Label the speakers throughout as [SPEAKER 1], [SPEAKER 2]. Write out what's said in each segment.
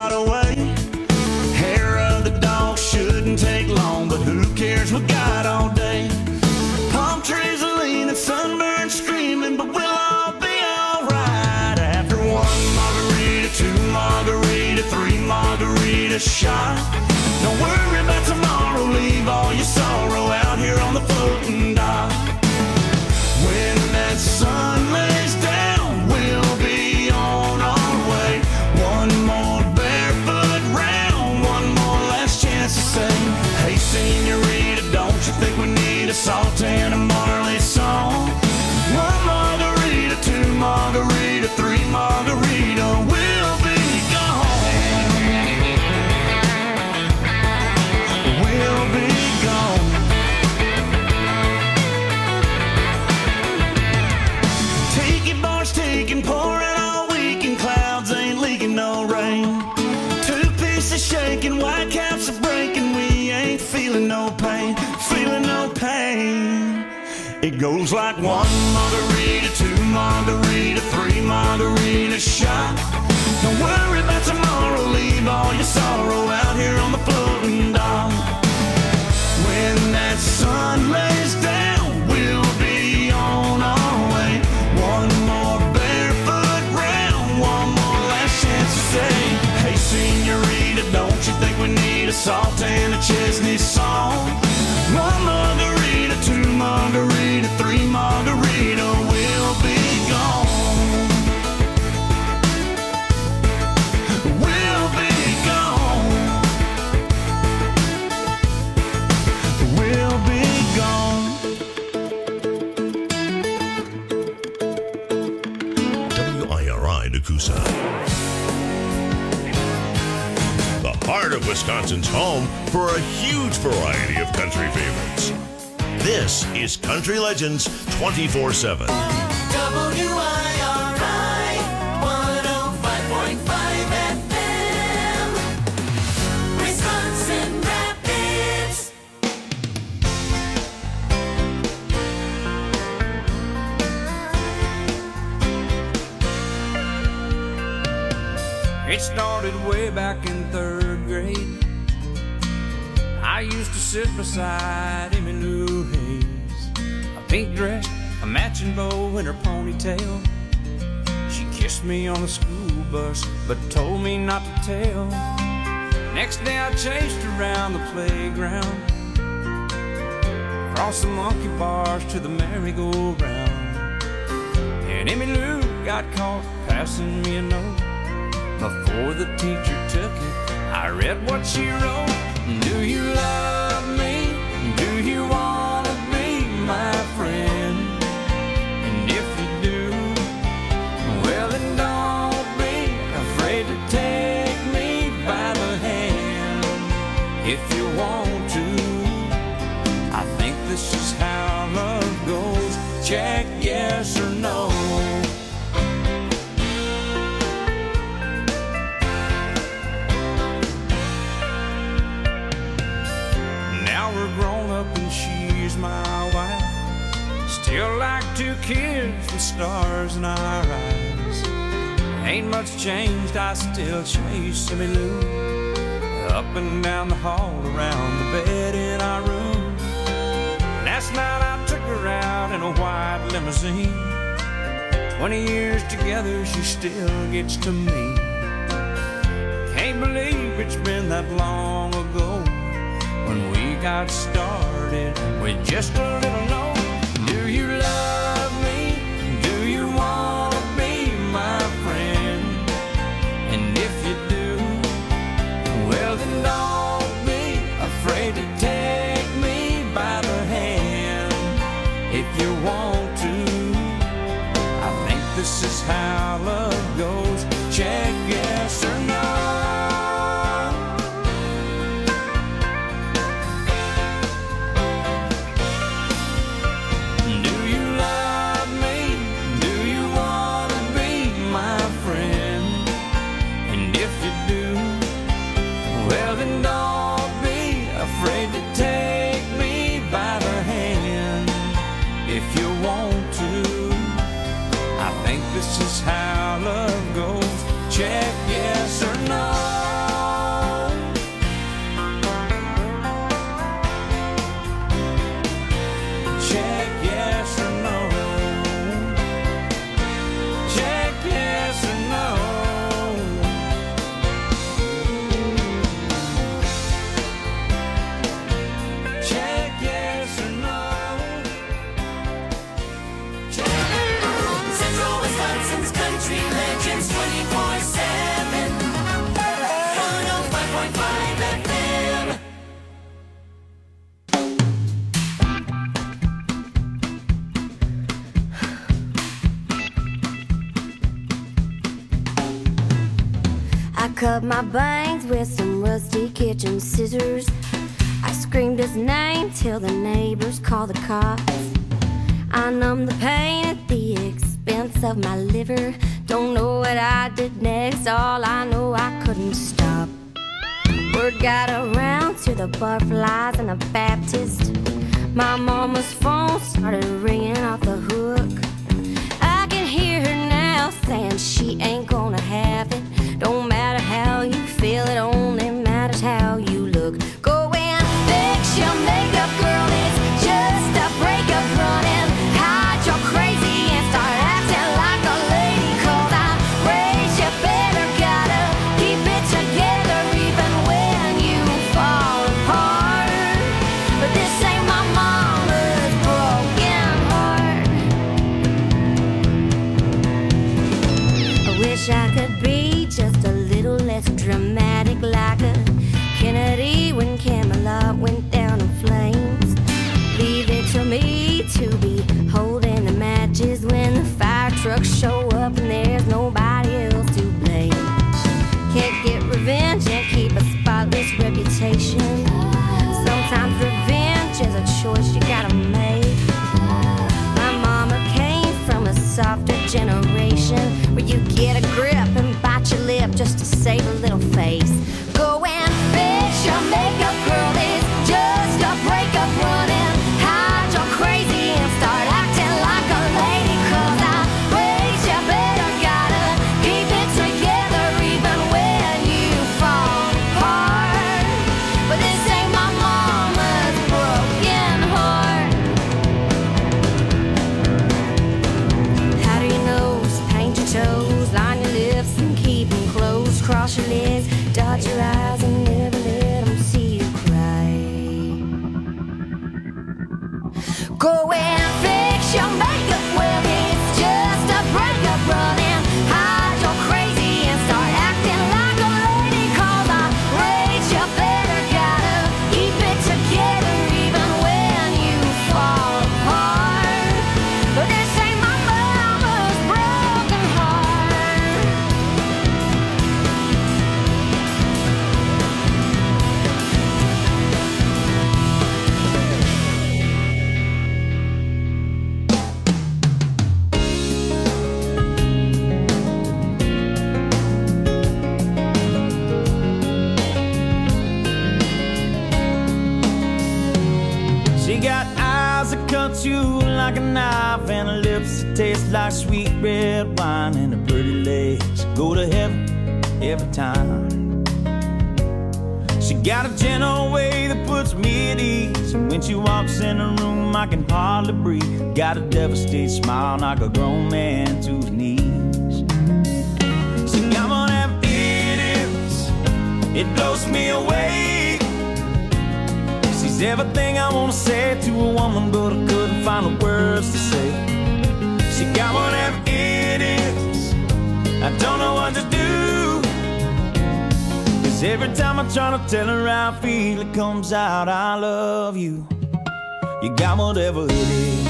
[SPEAKER 1] got away. Hair of the dog shouldn't take long, but who cares, we got all day. Palm trees are leaning, sunburned screaming, but we'll all be alright. After one margarita, two margarita, three margarita shot. Don't worry about tomorrow, leave all your sorrow out here on the floating dock. When that sun lays down, we'll be on our way. One more barefoot round, one more last chance to say, hey senorita, don't you think we need a Sultana Marley song? One margarita, two margarita, three margarita, we'll be gone. We'll be gone. Tiki bars taking, pouring all weekend, clouds ain't leaking no rain. Two pieces shaking, white caps are breaking, we ain't feeling no pain, feeling no pain. It goes like one margarita, two margarita, three margarita shot. Don't worry about tomorrow, leave all your sorrow out here on the floating dock. When that sun lays down, we'll be on our way. One more barefoot round, one more last chance to say, hey senorita, don't you think we need a Sultana Chesney song? One margarita, two margarita, three margarita, we'll be gone. We'll be gone. We'll be gone.
[SPEAKER 2] WIRI Nakusa. The heart of Wisconsin's home for a huge variety of country favorites. This is Country Legends 24/7.
[SPEAKER 3] WIRI 105.5 FM, Wisconsin Rapids.
[SPEAKER 4] It started way back in 3rd grade. I used to sit beside Emmy Lou Hayes, a pink dress, a matching bow, and her ponytail. She kissed me on the school bus, but told me not to tell. Next day I chased her around the playground, across the monkey bars to the merry-go-round. And Emmy Lou got caught passing me a note. Before the teacher took it, I read what she wrote. Do you love me? Do you want to be my friend? And if you do, well then don't be afraid to take me by the hand. If you want to, I think this is how love goes. Check yes or no. Grown up and she's my wife. Still like two kids with stars in our eyes. Ain't much changed, I still chase Emmy Lou up and down the hall, around the bed in our room. Last night I took her out in a white limousine. 20 years together, she still gets to me. Can't believe it's been that long ago when we got started with just a little note. Do you love me? Do you want to be my friend? And if you do, well then don't be afraid to take me by the hand. If you want to, I think this is how love goes. Check yes or no.
[SPEAKER 5] cut my bangs with some rusty kitchen scissors. I screamed his name till the neighbors called the cops. I numbed the pain at the expense of my liver. Don't know what I did next, all I know I couldn't stop. Word got around to the butterflies and the Baptist. My mama's phone started ringing off the hook. I can hear her now saying she ain't gonna have it. Don't matter how you feel, it only matters how you look. Go and fix your makeup, girl, it's just a breakup running. Hide your crazy and start acting like a lady. Cause I raised you better, gotta keep it together even when you fall apart. But this ain't my mama's broken heart. I wish I could be just a little less dramatic, like a Kennedy when Camelot went down in flames. Leave it to me to be holding the matches when the fire trucks show up and there's nobody else to blame. Can't get revenge and keep a spotless reputation. Sometimes revenge is a choice you gotta make. My mama came from a softer generation where you get a grip and bite your lip just to save a little face. Go and fix your makeup, girl, it's just a breakup running. Hide your crazy and start acting like a lady. Cause I raised you better, gotta keep it together even when you fall apart. But this ain't my mama's broken heart. Powder your nose, paint your toes, line your lips and keep them closed. Cross your legs, dot your eyes and never let them see you cry. Go and fix your makeup, well it's just a breakup running. Hide your crazy and start acting like a lady. Cause I raised you better, gotta keep it together even when you fall apart. But this ain't my mama's broken heart.
[SPEAKER 6] She got eyes that cut you like a knife and lips that taste like sweet red wine, and her pretty legs go to heaven every time. She got a gentle way that puts me at ease, and when she walks in the room I can hardly breathe. Got a devastated smile, knock a grown man to his knees. She got one of them idiots, it blows me away. She's everything I wanna say to a woman, but I couldn't find the words to say. She got one of them idiots, I don't know what to do. Cause every time I try to tell her how I feel, it comes out, I love you. You got whatever it is.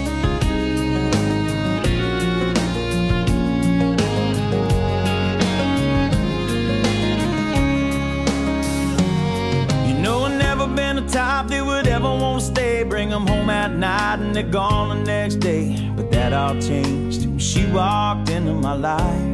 [SPEAKER 6] Been the type that would ever want to stay, bring them home at night and they're gone the next day. But that all changed when she walked into my life.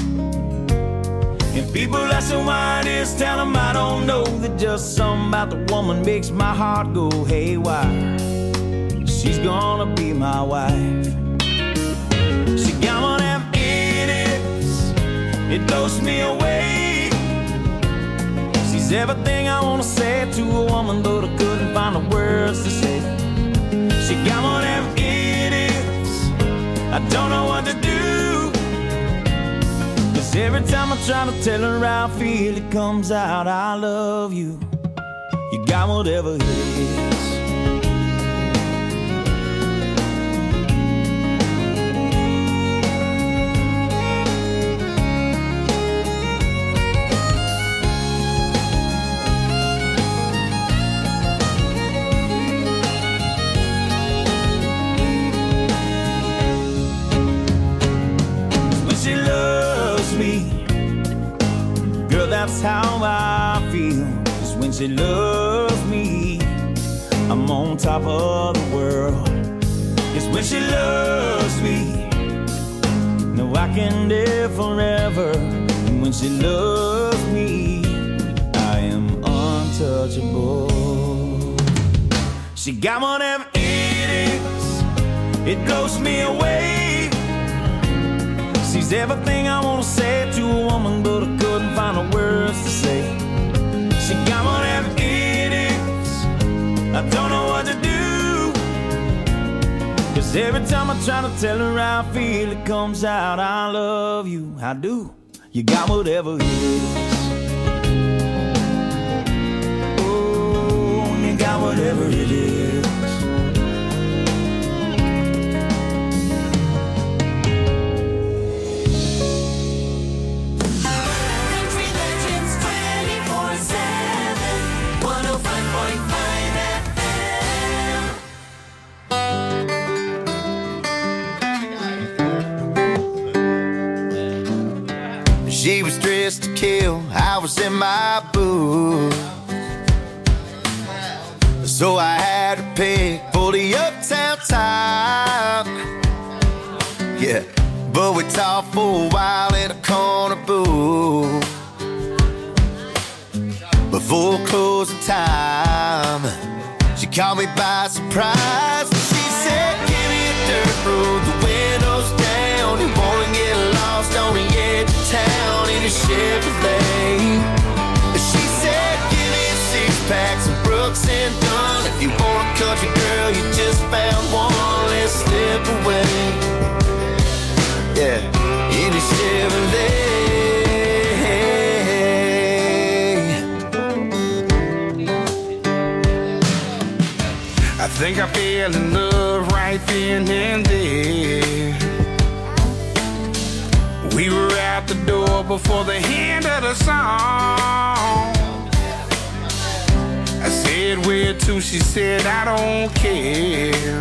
[SPEAKER 6] And people ask her why it is, tell them I don't know, that just something about the woman makes my heart go haywire. She's gonna be my wife. She got one of them idiots, it blows me away. She's everything I wanna say to a woman, but I couldn't find the words to say. She got one of them idiots, I don't know what to do. Cause every time I try to tell her how I feel, it comes out, I love you. You got whatever it is. how I feel. 'Cause when she loves me, I'm on top of the world. 'Cause when she loves me, no, I can live forever. And when she loves me, I am untouchable. She got whatever it is, it blows me away. She's everything I want to say to a woman, but I couldn't find the words to say. She got whatever it is, I don't know what to do. 'Cause every time I try to tell her how I feel, it comes out, I love you, I do. You got whatever it is. Oh, you got whatever it is.
[SPEAKER 3] Country Legends 24/7, 105.5 FM.
[SPEAKER 7] She was dressed to kill, I was in my booth. So I had to pick for the uptown top. Yeah, but we talked for a while in a corner booth. Before closing time, she caught me by surprise. She said, give me a dirt road, the windows down. You wanna get lost on the edge of town in a Chevrolet. She said, give me a six-pack, some Brooks and Dunn. If you want a country girl, you just found one, let's slip away. Yeah, in a Chevrolet.
[SPEAKER 4] I think I fell in love right then and there. We were out the door before the end of the song. I said, where to? She said, I don't care.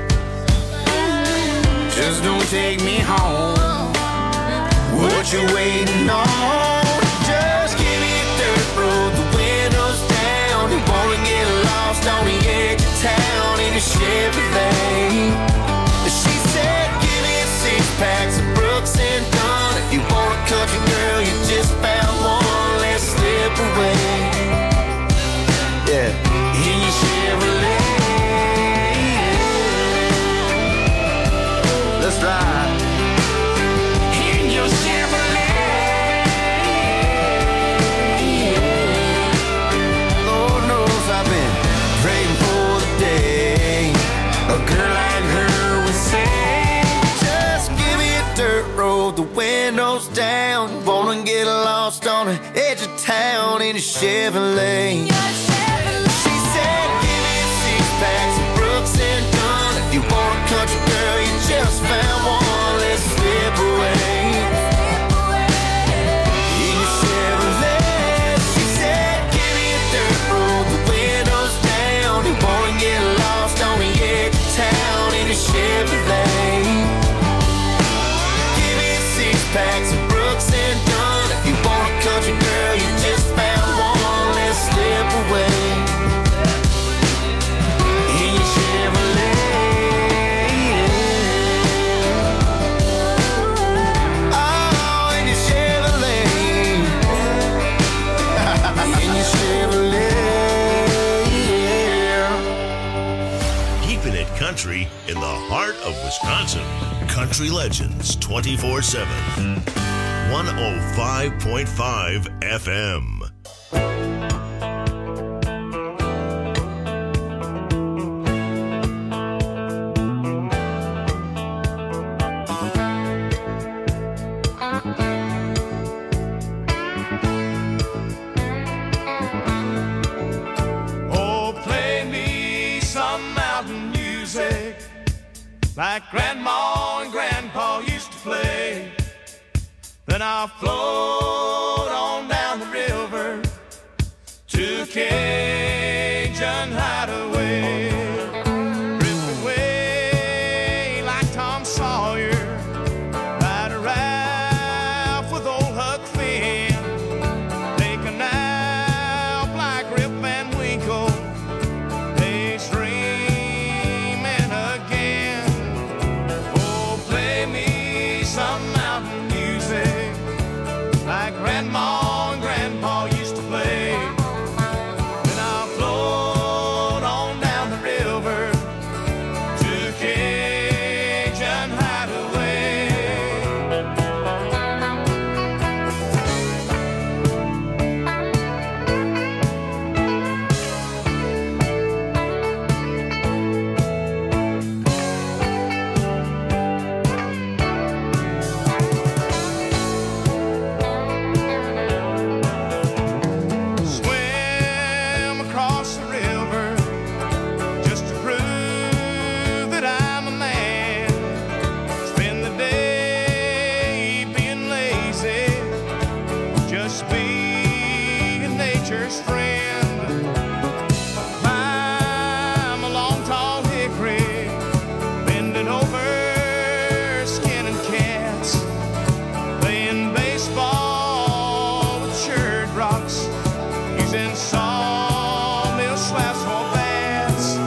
[SPEAKER 4] Just don't take me home.
[SPEAKER 7] What you waiting on? Just give me a dirt road, the windows down. You wanna get lost on the edge of town in a Chevrolet. She said, give me a six-pack, some Brooks and Dunn. If you want a country girl, you just found one, let's slip away. Yeah,
[SPEAKER 4] In your Chevrolet.
[SPEAKER 7] let's ride.
[SPEAKER 4] In your Chevrolet.
[SPEAKER 7] Lord knows I've been praying for the day
[SPEAKER 4] A girl like her would say,
[SPEAKER 7] just give me a dirt road, the windows down. Wanna get lost on the edge of town in a Chevrolet. She said, give me a six-pack, some Brooks and Dunn. If you want a country girl, you just found one, let's slip away. In a Chevrolet. She said, give me a dirt road, the windows down. You wanna get lost on the edge of town in a Chevrolet. Give me a six-pack, some Brooks and Dunn. If you want a country girl, you just found one, let's slip away.
[SPEAKER 4] in your Chevrolet.
[SPEAKER 7] Oh, in your Chevrolet.
[SPEAKER 4] In your Chevrolet.
[SPEAKER 2] Keeping it country in the heart of Wisconsin. Country Legends 24/7. 105.5 FM.
[SPEAKER 1] Oh, play me some mountain music like Grandma and Grandpa used to play. Then I'll float on down the river to Cajun Hideaway. Drift away like Tom Sawyer, ride a raft with old Huck Finn. Take a
[SPEAKER 8] dearest friend. Climb a long, tall hickory, bending over, skinning cats, playing baseball with church rocks, using sawmill swabs for bats.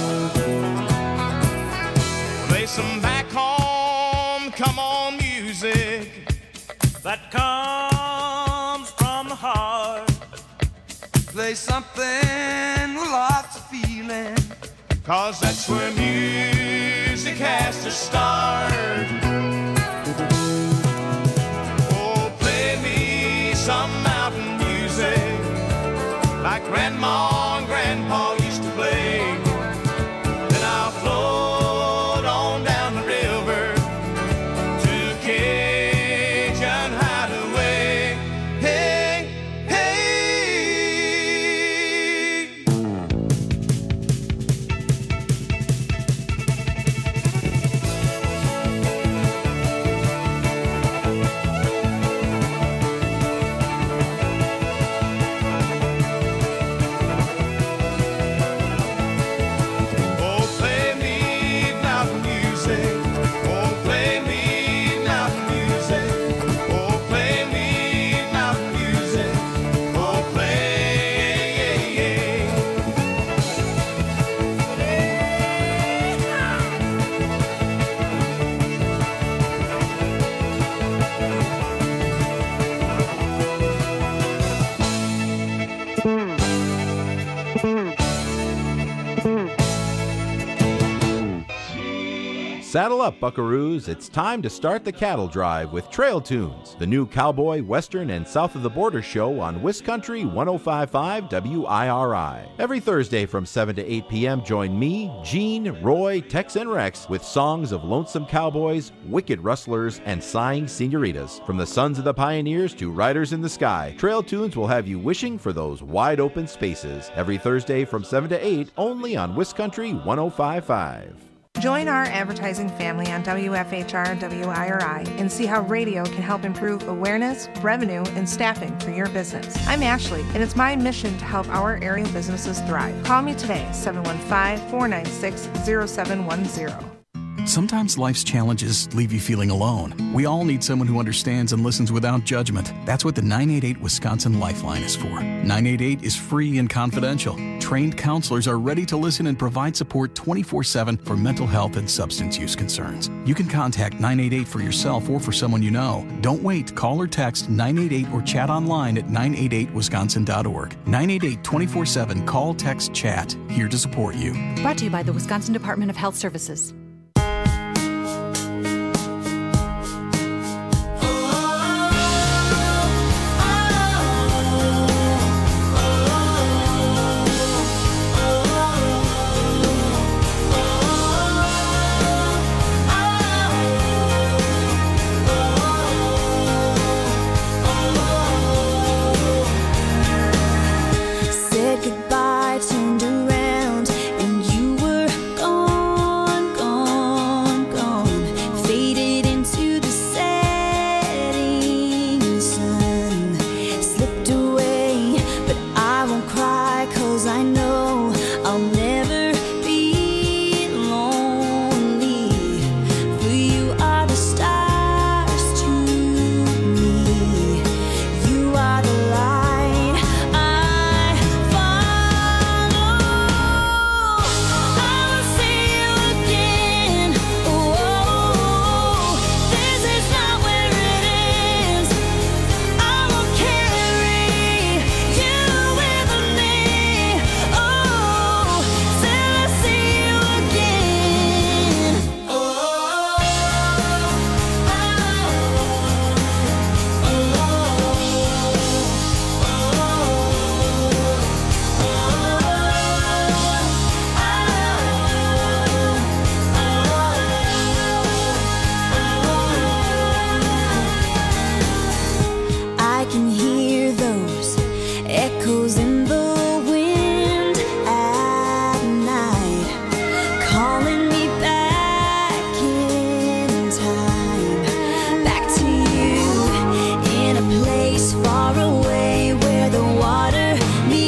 [SPEAKER 8] Play some back home, come on music that comes from the heart. Play something with lots of feeling, 'cause that's where music has to start. Oh, play me some mountain music like Grandma and Grandpa used to play. Then I'll float on down the river to Cajun Hideaway. Hey, hey. Oh, play me mountain music. Oh, play me mountain music. Oh, play me mountain music. Oh, play.
[SPEAKER 9] Saddle up, buckaroos. It's time to start the cattle drive with Trail Tunes, the new cowboy, western, and south of the border show on Wiscountry 105.5 WIRI. Every Thursday from 7 to 8 p.m., join me, Gene, Roy, Tex, and Rex with songs of lonesome cowboys, wicked rustlers, and sighing senoritas. From the sons of the pioneers to riders in the sky, Trail Tunes will have you wishing for those wide open spaces. Every Thursday from 7 to 8, only on Wiscountry 105.5.
[SPEAKER 10] Join our advertising family on WFHR WIRI and see how radio can help improve awareness, revenue, and staffing for your business. I'm Ashley, and it's my mission to help our area businesses thrive. Call me today, 715-496-0710.
[SPEAKER 11] Sometimes life's challenges leave you feeling alone. We all need someone who understands and listens without judgment. That's what the 988 Wisconsin Lifeline is for. 988 is free and confidential. Trained counselors are ready to listen and provide support 24/7 for mental health and substance use concerns. You can contact 988 for yourself or for someone you know. Don't wait. Call or text 988 or chat online at 988wisconsin.org. 988 24/7. Call, text, chat. Here to support you.
[SPEAKER 12] Brought to you by the Wisconsin Department of Health Services.
[SPEAKER 5] Said goodbye, turned around, and you were gone, gone, gone. Faded into the setting sun. Slipped away, but I won't cry, 'cause I know I'll never be lonely. For you are the stars to me. You are the light I follow. I will see you again. Oh, this is not where it ends. I will carry you with me. Oh, till I see you again. I can hear those echoes in the wind at night, calling me back in time, back to you, in a place far away where the water meets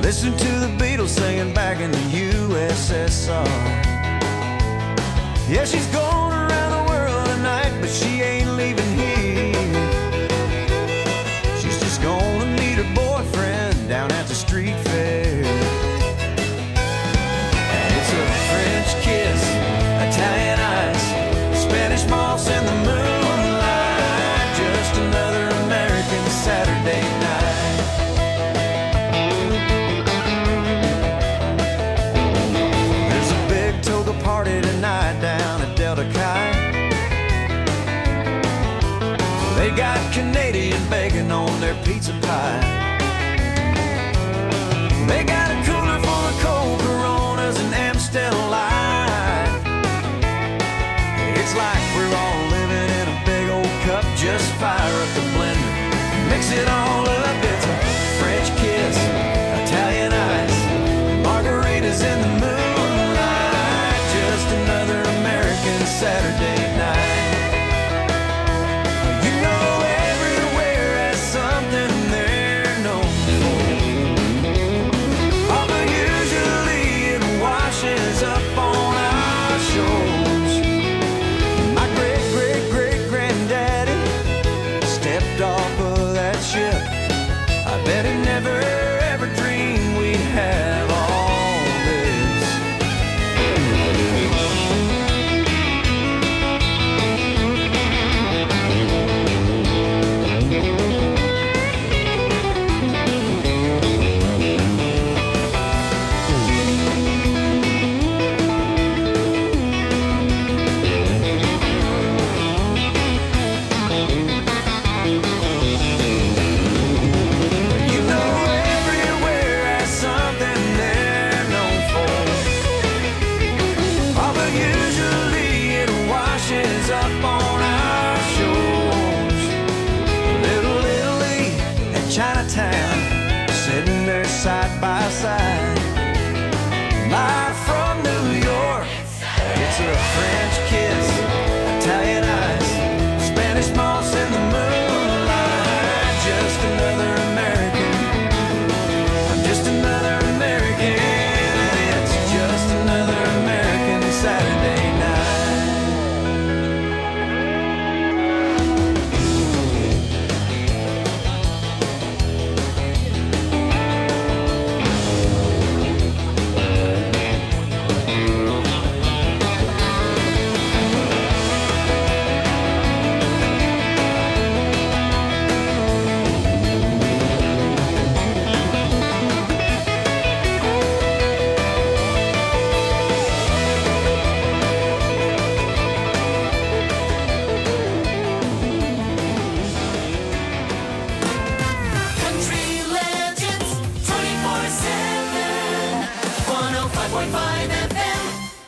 [SPEAKER 6] Listen to the Beatles singing back in the USSR. Yeah, she's going around the world tonight, but she ain't leaving here. She's just gonna meet her boyfriend down at the street fair. And it's a French kiss, Italian ice, Spanish moss in the moonlight, just another American Saturday night. There's a big toga party tonight down at Delta Chi. They got Canadian bacon on their pizza pie. They got a cooler full of cold Coronas and Amstel Light. It's like we're all living in a big old cup. Just fire up the blender, mix it all up. It's a French kiss, Italian ice, margaritas in the moonlight, just another American Saturday night. You know everywhere has something they're known for, although usually it washes up on our shores. My great-great-great-granddaddy stepped off of that ship. I bet he never ever dreamed we'd have all this. You know everywhere has something they're known for, although usually it washes up on our shores. Little Italy and Chinatown, sitting there side by side. Live from New York, it's a French kiss, Italian ice, Spanish moss in the moonlight, just another American. I'm just another American. It's just another American Saturday night.
[SPEAKER 3] Country Legends 24/7. 105.5 FM.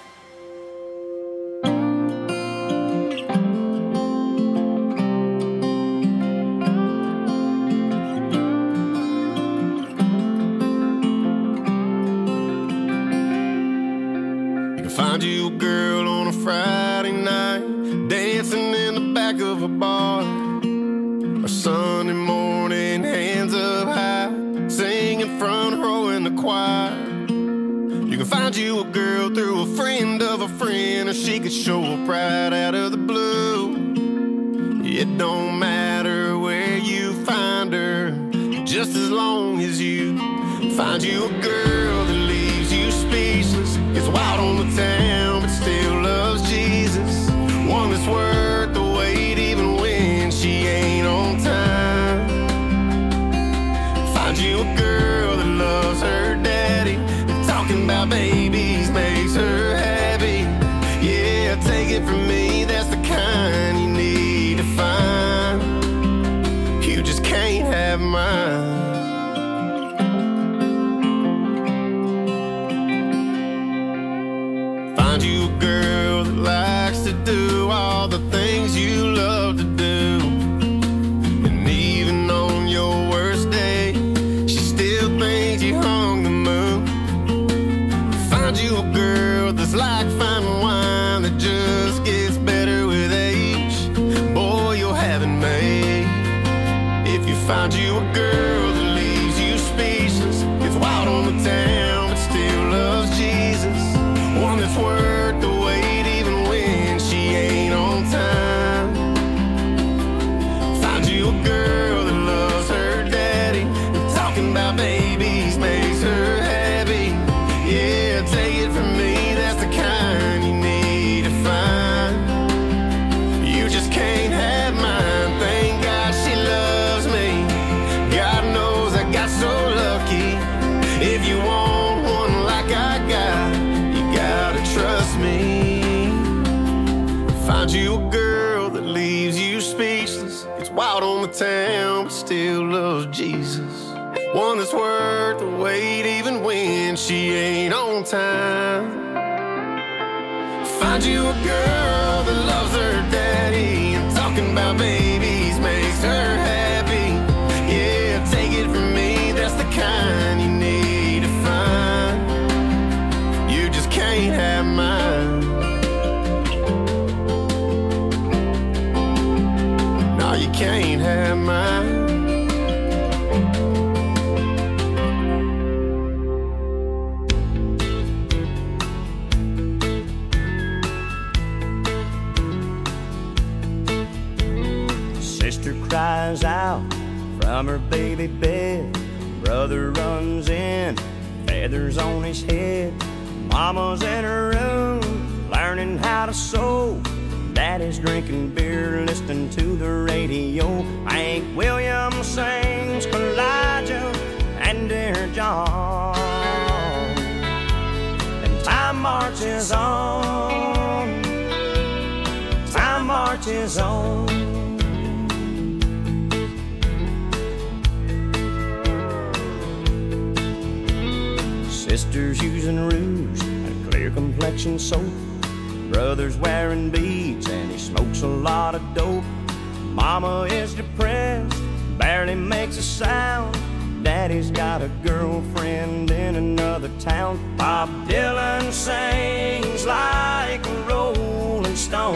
[SPEAKER 8] You can find you a girl on a Friday night, dancing in the back of a bar, or Sunday morning, hands up high, singing front row in the choir. You can find you a girl through a friend of a friend, or she could show up right out of the blue. It don't matter where you find her, just as long as you find you a girl that leaves you speechless, gets wild on the town but still loves Jesus, one that's worth the wait even when she ain't on time. Find you a girl that loves her daddy, and talking about babies makes her happy. Yeah, take it from me, that's the kind you need to find. You just can't have mine. Find you a girl that likes to do all the things you love to do, and even on your worst day, she still thinks you hung the moon. Find you a girl that's like fine wine that just gets better with age. Boy, you'll have it made. If you find you a girl that leaves you speechless, gets wild on the out on the town, but still loves Jesus. One that's worth the wait even when she ain't on time. Find you a girl that loves her daddy, and talking about babies makes her happy. Yeah, take it from me, that's the kind you need to find. You just can't have mine. No, you can't have mine.
[SPEAKER 6] Cries out from her baby bed. Brother runs in, feathers on his head. Mama's in her room, learning how to sew. Daddy's drinking beer, listening to the radio. Hank Williams sings Elijah and Dear John. And time marches on. Time marches on. Sisters using rouge and clear complexion soap. Brother's wearing beads and he smokes a lot of dope. Mama is depressed, barely makes a sound. Daddy's got a girlfriend in another town. Bob Dylan sings like a rolling stone.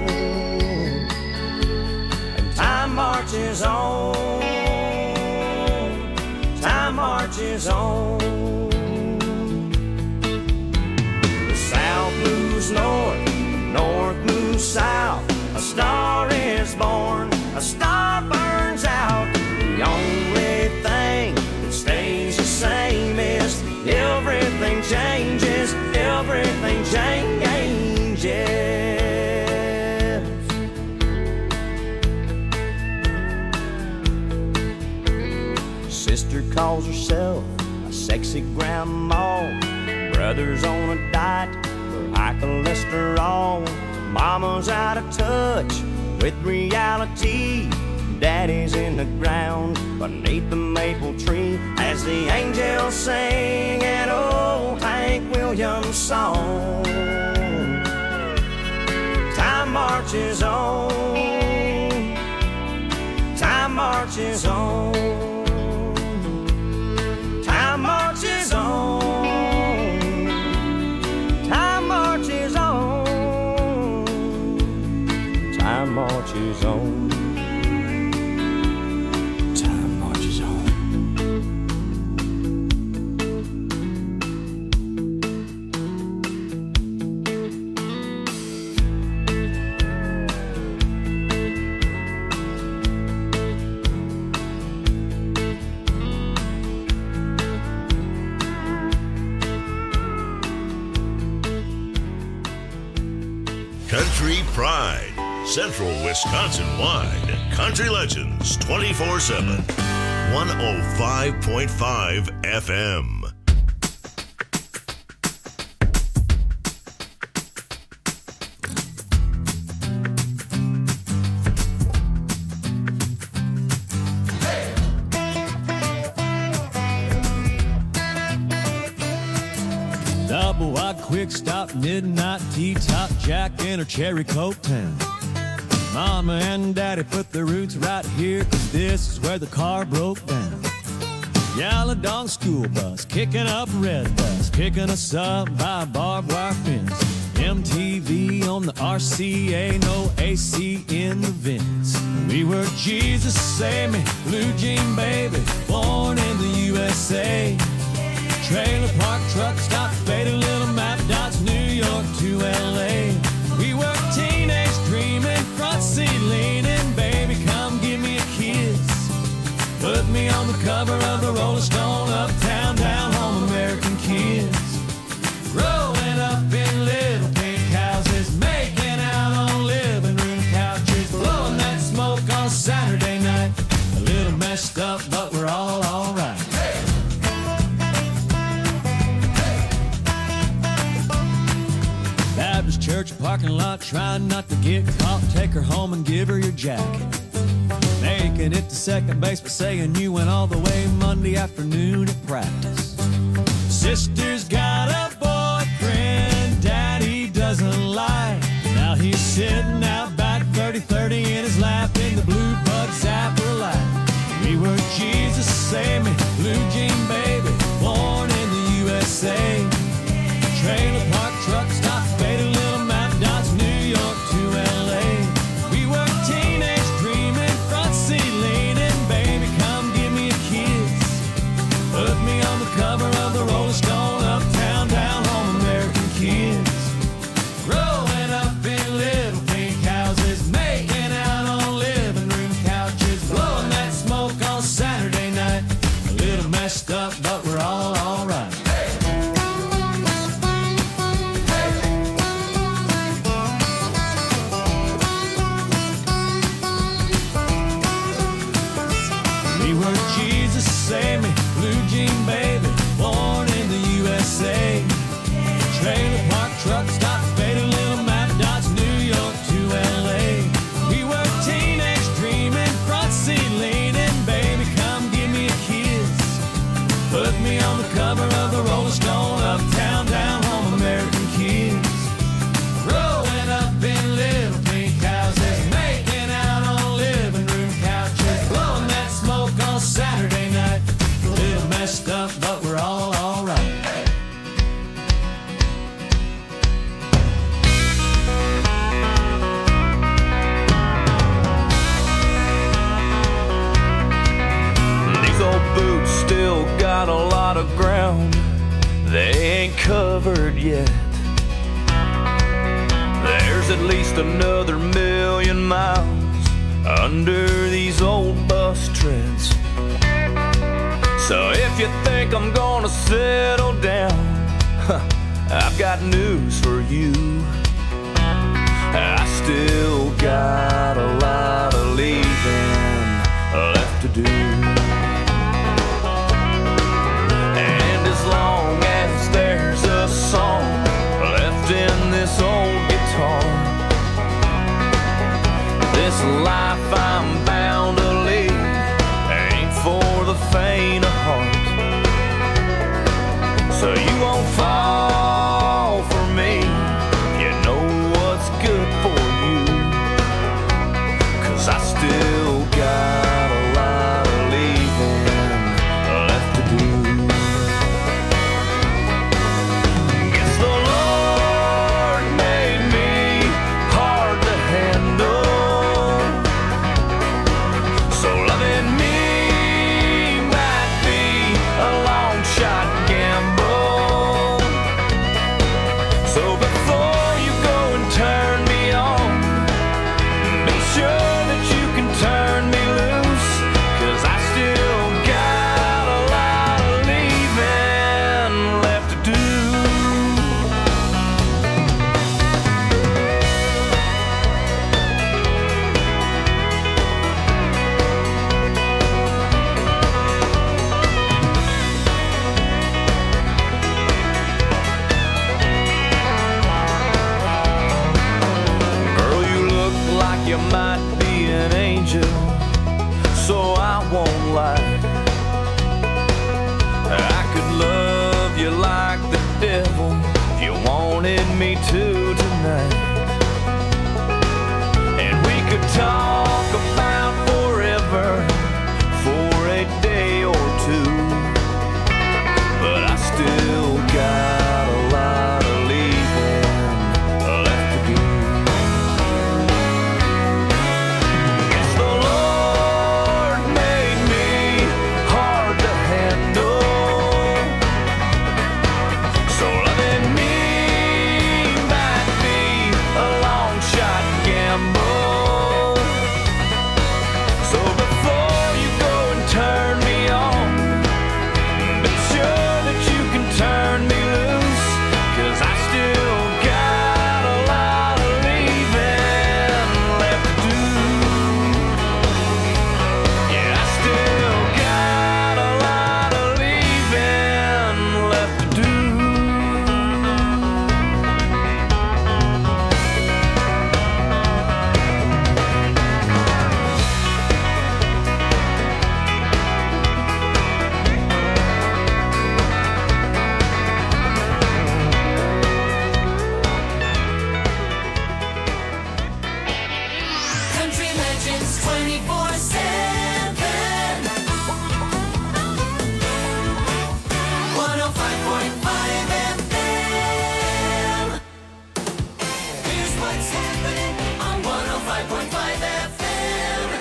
[SPEAKER 6] And time marches on. Time marches on. South moves north, north moves south. A star is born, a star burns out. The only thing that stays the same is everything changes, everything changes. Sister calls herself a sexy grandma. Brother's on a diet for high cholesterol. Mama's out of touch with reality. Daddy's in the ground beneath the maple tree as the angels sing an old Hank Williams song. Time marches on. Time marches on. Time marches on. Time marches on. Time marches on. Time marches on.
[SPEAKER 2] Country Pride, Central Wisconsin wide. Country Legends 24/7. 105.5 FM.
[SPEAKER 13] Double wide quick stop, midnight T-top Jack in her cherry coke town. Mama and Daddy put their roots right here, 'cause this is where the car broke down. Yellow dog school bus, kicking up red bus, picking us up by a barbed wire fence. MTV on the RCA, no AC in the vents. We were Jesus Save Me, blue jean baby, born in the USA. Trailer park truck stop, faded little map dots, New York to LA. We were teenage dreaming, front seat leaning, baby come give me a kiss. Put me on the cover of the Rolling Stone, uptown, down home, American kids. Growing up in little pink houses, making out on living room couches, blowing that smoke on Saturday night. A little messed up, but we're all alright. Baptist church parking lot, trying not to get caught. Take her home and give her your jacket. Making it to second base, but saying you went all the way Monday afternoon at practice. Sister's got a boyfriend Daddy doesn't like. Now he's sitting out back 30-30 in his lap in the blue bug zapper light. We were Jesus, save me, blue jean baby, born in the USA. Trailer park truck stop, faded little map dots, New York to LA. We were teenage dreaming, front seat leaning, baby come give me a kiss. Put me on the cover of the Rolling Stone, uptown, down home, American kids. Growing up in little pink houses, making out on living room couches, blowing that smoke on Saturday night. A little messed up, but we're all alright. We were Jesus, save me, blue jean baby, born in the USA. Trailer park truck stop, faded little map dots, New York to LA. We were teenage dreaming, front seat leaning, baby come give me a kiss. Put me on the cover of the Rolling Stone, uptown, down home, American kids. Growing up in little pink houses, making out on living room couches, blowing that smoke on Saturday night. A little messed up, but we're all alright.
[SPEAKER 6] These old boots still got a lot of ground they ain't covered yet. There's at least another 1,000,000 miles under these old bus treads. So if you think I'm gonna settle down, I've got news for you. I still got a lot of leaving left to do. And as long as there's a song left in this old guitar, this life I'm bound to lead ain't for the faint of heart. So you won't fall for me, you know what's good for you. 'Cause I still got a lot of leaving left to do. Guess the Lord made me hard to handle, so loving me might be a long shot gamble. So before you go and turn me on, be sure that you can turn me loose. 'Cause I still got a lot of leaving left to do. Girl, you look like you might be an angel, so I won't lie. I could love you like the devil if you wanted me to tonight. And we could talk about forever for a day or two. But I still got a lot of leaving left to do. Guess the Lord made me hard to handle, so loving me might be a long shot gamble.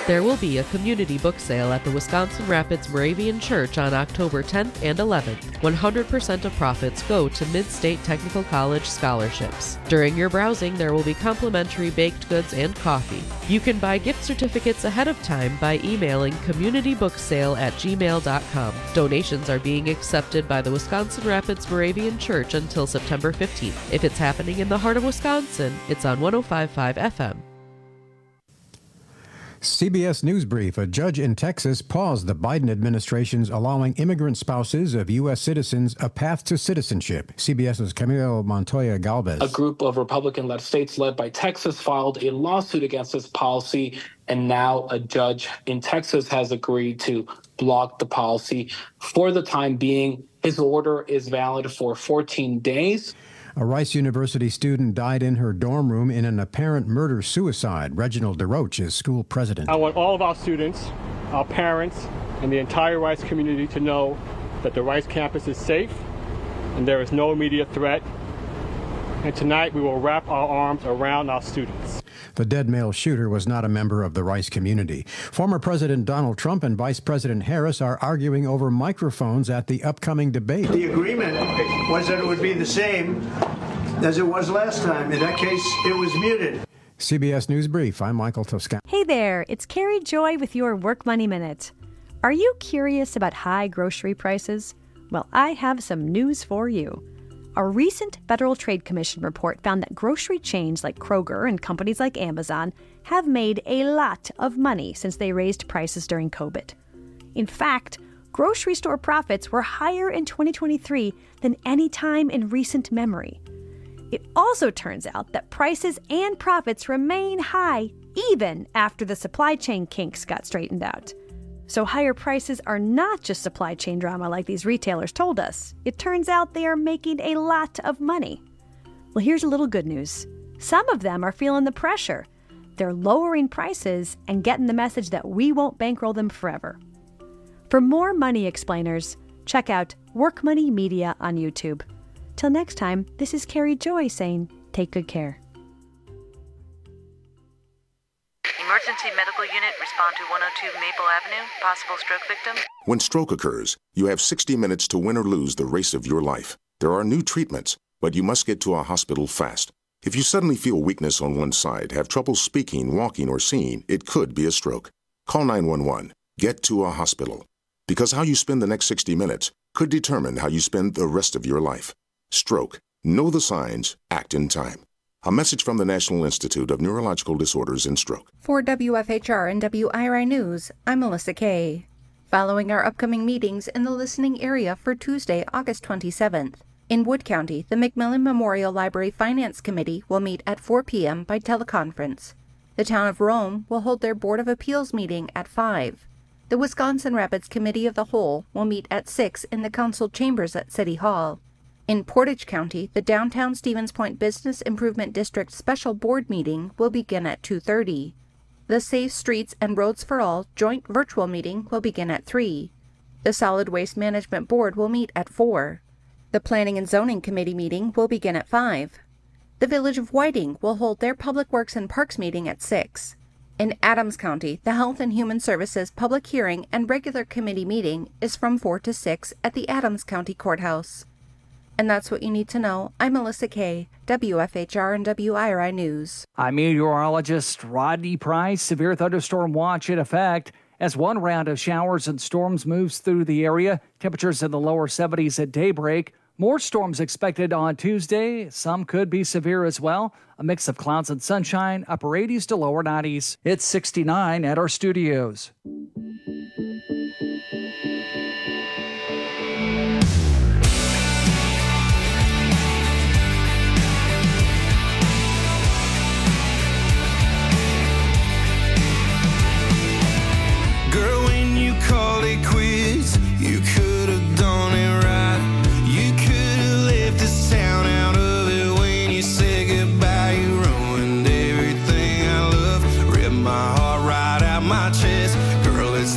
[SPEAKER 14] There will be a community book sale at the Wisconsin Rapids Moravian Church on October 10th and 11th. 100% of profits go to Mid-State Technical College scholarships. During your browsing, there will be complimentary baked goods and coffee. You can buy gift certificates ahead of time by emailing communitybooksale@gmail.com. Donations are being accepted by the Wisconsin Rapids Moravian Church until September 15th. If it's happening in the heart of Wisconsin, it's on 105.5 FM.
[SPEAKER 15] CBS News Brief. A judge in Texas paused the Biden administration's allowing immigrant spouses of U.S. citizens a path to citizenship. CBS's Camilo Montoya Galvez.
[SPEAKER 16] A group of Republican-led states led by Texas filed a lawsuit against this policy, and now a judge in Texas has agreed to block the policy for the time being. His order is valid for 14 days.
[SPEAKER 15] A Rice University student died in her dorm room in an apparent murder-suicide. Reginald DeRoche is school president.
[SPEAKER 17] I want all of our students, our parents, and the entire Rice community to know that the Rice campus is safe and there is no immediate threat. And tonight we will wrap our arms around our students.
[SPEAKER 15] The dead male shooter was not a member of the Rice community. Former President Donald Trump and Vice President Harris are arguing over microphones at the upcoming debate.
[SPEAKER 18] The agreement was that it would be the same as it was last time. In that case, it was muted.
[SPEAKER 15] CBS News Brief. I'm Michael Toscano.
[SPEAKER 19] Hey there, it's Carrie Joy with your Work Money Minute. Are you curious about high grocery prices? Well, I have some news for you. A recent Federal Trade Commission report found that grocery chains like Kroger and companies like Amazon have made a lot of money since they raised prices during COVID. In fact, grocery store profits were higher in 2023 than any time in recent memory. It also turns out that prices and profits remain high even after the supply chain kinks got straightened out. So higher prices are not just supply chain drama like these retailers told us. It turns out they are making a lot of money. Well, here's a little good news. Some of them are feeling the pressure. They're lowering prices and getting the message that we won't bankroll them forever. For more money explainers, check out Work Money Media on YouTube. Till next time, this is Carrie Joy saying, take good care.
[SPEAKER 20] Emergency medical unit, respond to 102 Maple Avenue, possible stroke victim.
[SPEAKER 21] When stroke occurs, you have 60 minutes to win or lose the race of your life. There are new treatments, but you must get to a hospital fast. If you suddenly feel weakness on one side, have trouble speaking, walking, or seeing, it could be a stroke. Call 911. Get to a hospital. Because how you spend the next 60 minutes could determine how you spend the rest of your life. Stroke. Know the signs. Act in time. A message from the National Institute of Neurological Disorders and Stroke.
[SPEAKER 22] For WFHR and WIRI News, I'm Melissa Kay. Following our upcoming meetings in the listening area for Tuesday, August 27th. In Wood County, the McMillan Memorial Library Finance Committee will meet at 4 p.m. by teleconference. The Town of Rome will hold their Board of Appeals meeting at 5. The Wisconsin Rapids Committee of the Whole will meet at 6 in the council chambers at City Hall. In Portage County, the Downtown Stevens Point Business Improvement District Special Board meeting will begin at 2:30. The Safe Streets and Roads for All joint virtual meeting will begin at 3. The Solid Waste Management Board will meet at 4. The Planning and Zoning Committee meeting will begin at 5. The Village of Whiting will hold their Public Works and Parks meeting at 6. In Adams County, the Health and Human Services Public Hearing and Regular Committee meeting is from 4 to 6 at the Adams County Courthouse. And that's what you need to know. I'm Melissa Kay, WFHR and WIRI News.
[SPEAKER 23] I'm meteorologist Rodney Price. Severe thunderstorm watch in effect as one round of showers and storms moves through the area. Temperatures in the lower 70s at daybreak. More storms expected on Tuesday. Some could be severe as well. A mix of clouds and sunshine, upper 80s to lower 90s. It's 69 at our studios.
[SPEAKER 1] You could have done it right. You could have left this town out of it when you said goodbye. You ruined everything I love. Ripped my heart right out my chest. Girl, it's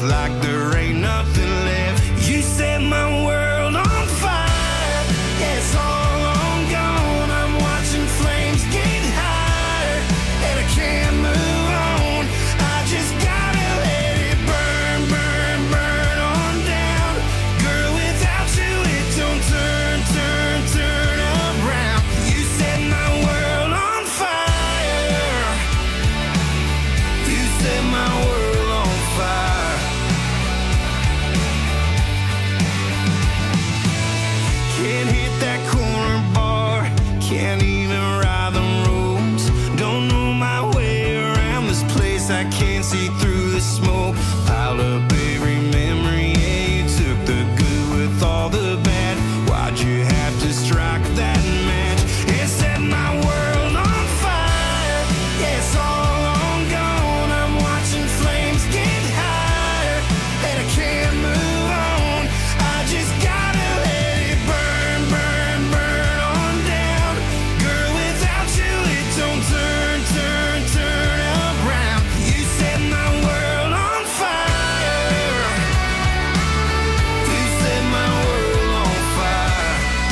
[SPEAKER 1] can't even ride the roads. Don't know my way around this place. I can't see through the smoke. Piled up every memory. Yeah, you took the good with all the bad. Why'd you have to strike that match? It set my world on fire. Yeah, it's all on gone. I'm watching flames get higher, and I can't move on. I just gotta let it burn, burn, burn on down. Girl, without you it don't turn, turn, turn around. You set my world on fire. You set my world on fire.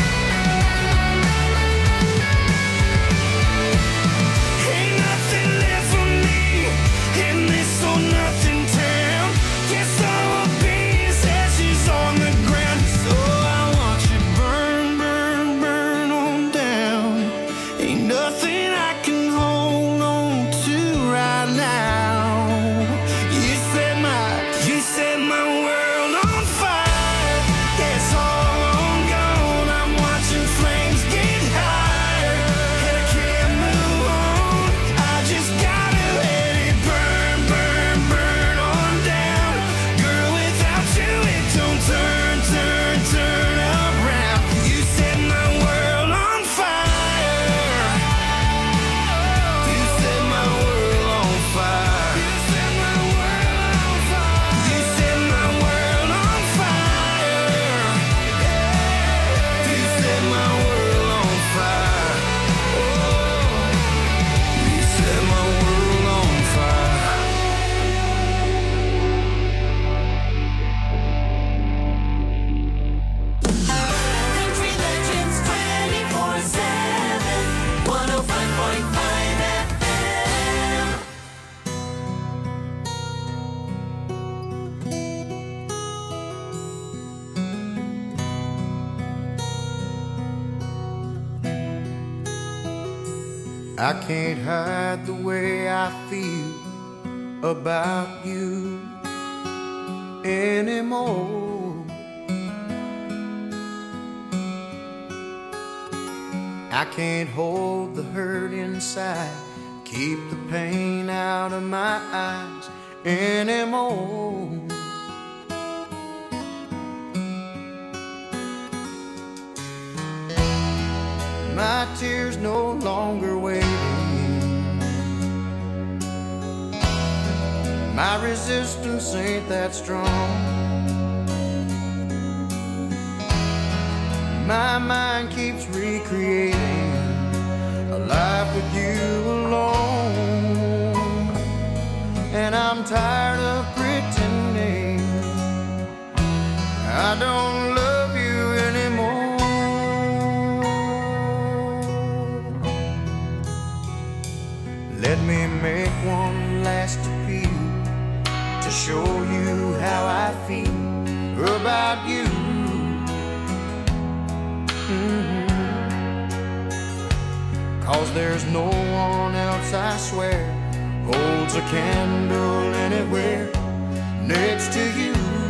[SPEAKER 1] Ain't nothing left for me in this or nothing town. Guess I will be as ashes on the ground. So I want you burn, burn, burn on down. Ain't nothing I can hold on to right now. You set my world on fire. Yeah, it's all on gone. I'm watching flames get higher, and I can't move on. I just gotta let it burn, burn, burn on down. Girl, without you it don't turn, turn, turn around. You set my world on fire. You set my world on fire. You set my world on fire. You set my world on fire. You set my world on fire. Oh, you set my world on fire.
[SPEAKER 3] Country Legends 24/7, 105.5 FM.
[SPEAKER 4] I can't hide the way I feel about you anymore. I can't hold the hurt inside, keep the pain out of my eyes anymore. My tears no longer waiting. My resistance ain't that strong. My mind keeps recreating a life with you alone. And I'm tired of pretending I don't love you anymore. Let me make one last appeal to show you how I feel about you. Cause there's no one else, I swear, holds a candle anywhere next to you.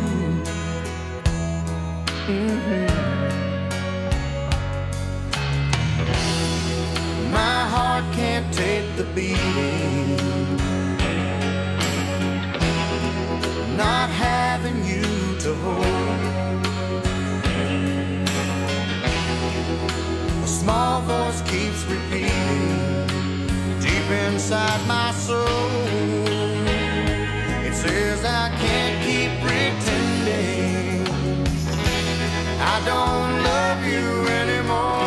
[SPEAKER 4] My heart can't take the beating, not having you to hold. A small voice keeps repeating deep inside my soul. It says I can't keep pretending I don't love you anymore.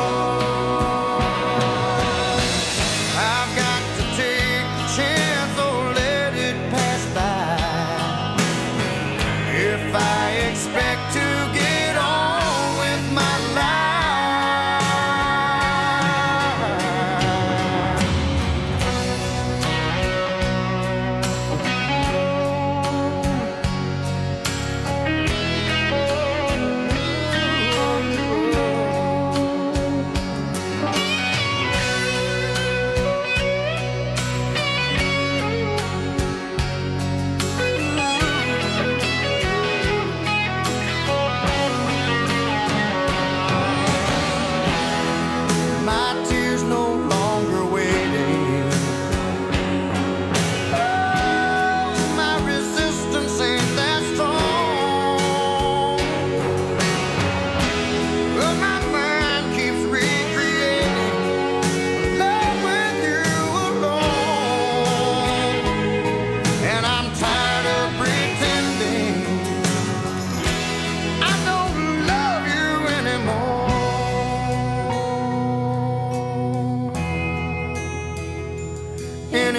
[SPEAKER 4] I've got to take the chance or let it pass by. If I expect to get on with my life,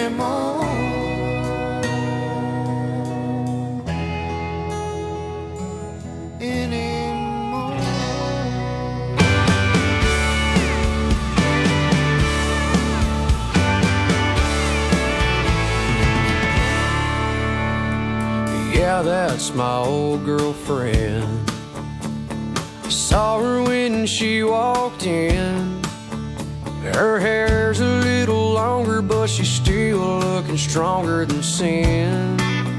[SPEAKER 4] anymore.
[SPEAKER 7] Yeah, that's my old girlfriend. Saw her when she walked in. Her hair's a little longer, but she's still looking stronger than sin.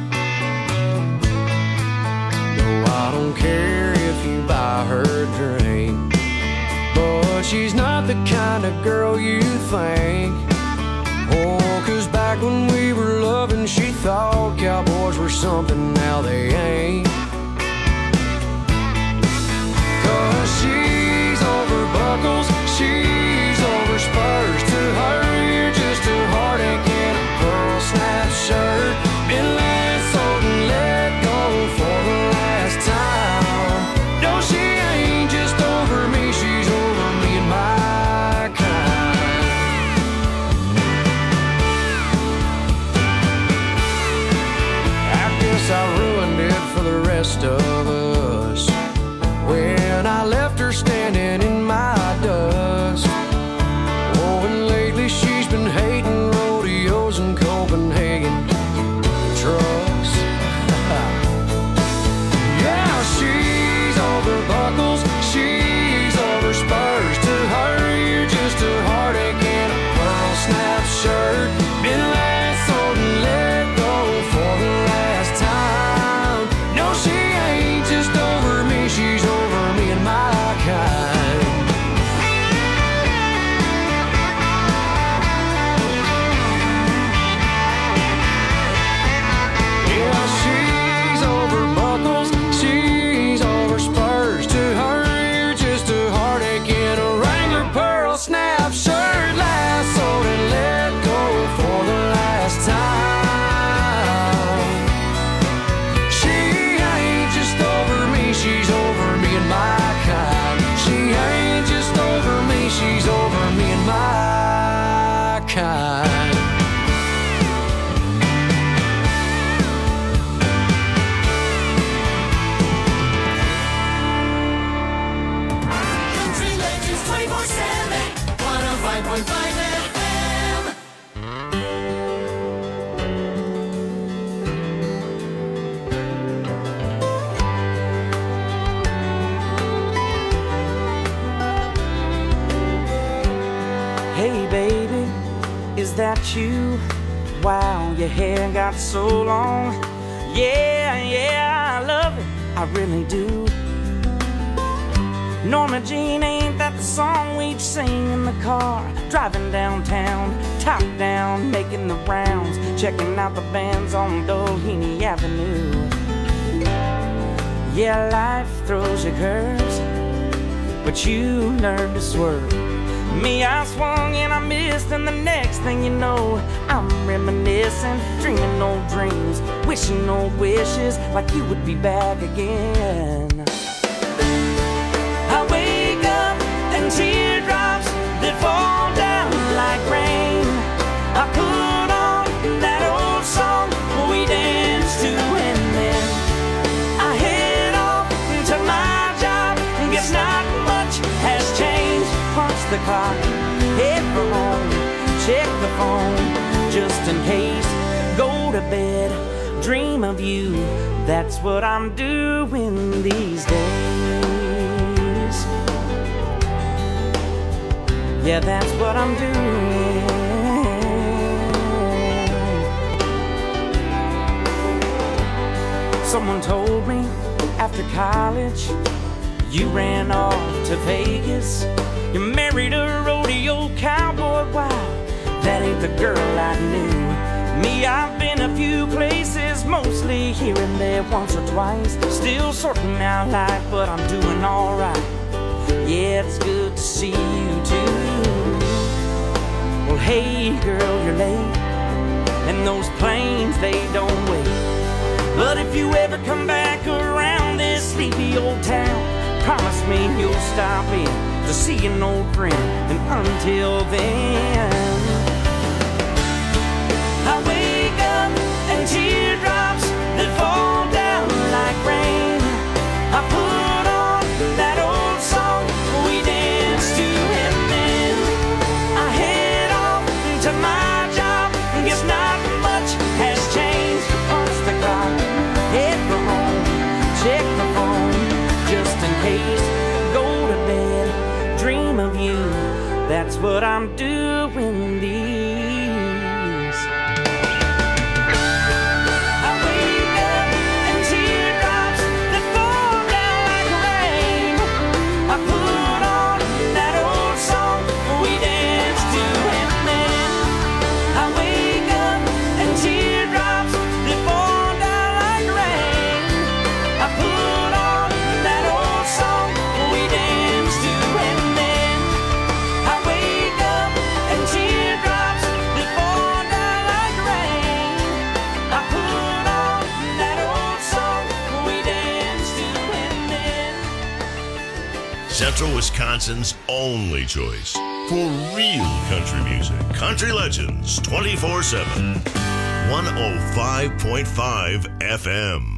[SPEAKER 7] No, I don't care if you buy her a drink, but she's not the kind of girl you think. Oh, 'cause back when we were loving, she thought cowboys were something, now they ain't. 'Cause she's over buckles, she's over spurs. To her, you're just a heartache in a pearl snap shirt. Been let sold and let go for the last time. No, she ain't just over me, she's over me and my kind. I guess I ruined it for the rest of us when I left her standing in my dust. Oh, and lately she's been hating rodeos in Copenhagen trucks. Yeah, she's over buckles, she's over spurs. To her, you're just a heartache in a pearl snap shirt. Been let sold and let go for the last time. No, she ain't just over me, she's over me and my kind. Yeah, she's over buckles, she's over spurs. To her, you're just a heartache in a Wrangler pearl snap shirt. Last sold and let go for the last time. She ain't just over me, she's over me and my kind. She ain't just over me, she's over me and my kind.
[SPEAKER 3] Country Legends 24/7, 105.5 FM.
[SPEAKER 6] Hey baby, is that you? Wow, your hair got so long. Yeah, I love it, I really do. Norma Jean, ain't that the song we'd sing in the car? Driving downtown, top down, making the rounds, checking out the bands on Doheny Avenue. Yeah, life throws you curves, but you learn to swerve. Me, I swung and I missed, and the next thing you know, I'm reminiscing, dreaming old dreams, wishing old wishes, like you would be back again. I wake up and teardrops that fall down like rain. I put on that old song we danced to, and then I head off to my job. Guess not much has changed. Punch the clock, head for home, check the phone just in case. Go to bed, dream of you. That's what I'm doing these days. Yeah, that's what I'm doing. Someone told me after college you ran off to Vegas. You married a rodeo cowboy. Wow, that ain't the girl I knew. Me, I've been a few places, mostly here and there, once or twice. Still sorting out life, but I'm doing alright. Yeah, it's good to see you too. Well, hey girl, you're late, and those planes, they don't wait. But if you ever come back around this sleepy old town, promise me you'll stop in to see an old friend. And until then, I That's what I'm doing these. I wake up and teardrops that fall down like rain. I put on that old song we danced to, and then I wake up and teardrops that fall down like rain. I put on that old song we danced to, and then I wake up and teardrops that fall down like rain. I put on that old song we danced to, and then.
[SPEAKER 2] Central Wisconsin's only choice for real country music. Country Legends 24/7. 105.5 FM.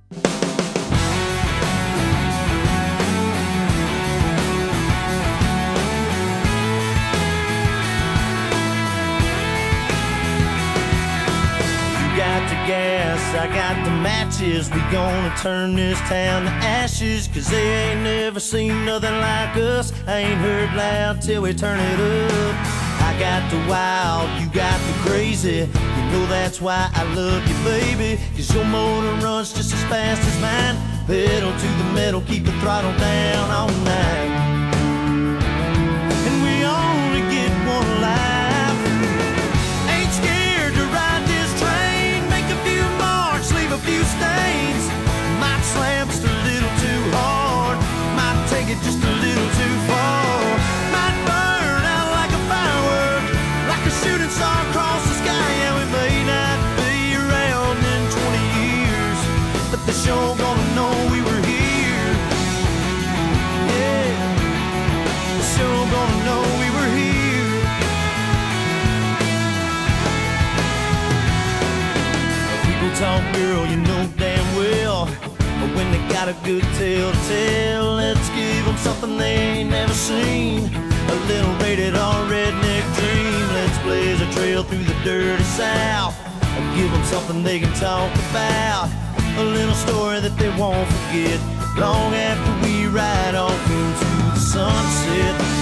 [SPEAKER 6] Got the gas, I got the matches. We gonna turn this town to ashes, 'cause they ain't never seen nothing like us. I ain't heard loud till we turn it up. I got the wild, you got the crazy. You know that's why I love you, baby, 'cause your motor runs just as fast as mine. Pedal to the metal, keep the throttle down all night. And we only get one life. Ain't scared to ride this train. Make a few marks, leave a few stains. Might slam just a little too hard. Might take it just a little too far. Might burn out like a firework, like a shooting star across the sky. Yeah, we may not be around in 20 years, but they sure gonna know we were here. Yeah, they sure gonna know we were here. People talk, girl, you know damn well, but when they got a good tale to tell, let's give them something they ain't never seen. A little rated R redneck dream. Let's blaze a trail through the dirty South and give them something they can talk about. A little story that they won't forget long after we ride off into the sunset.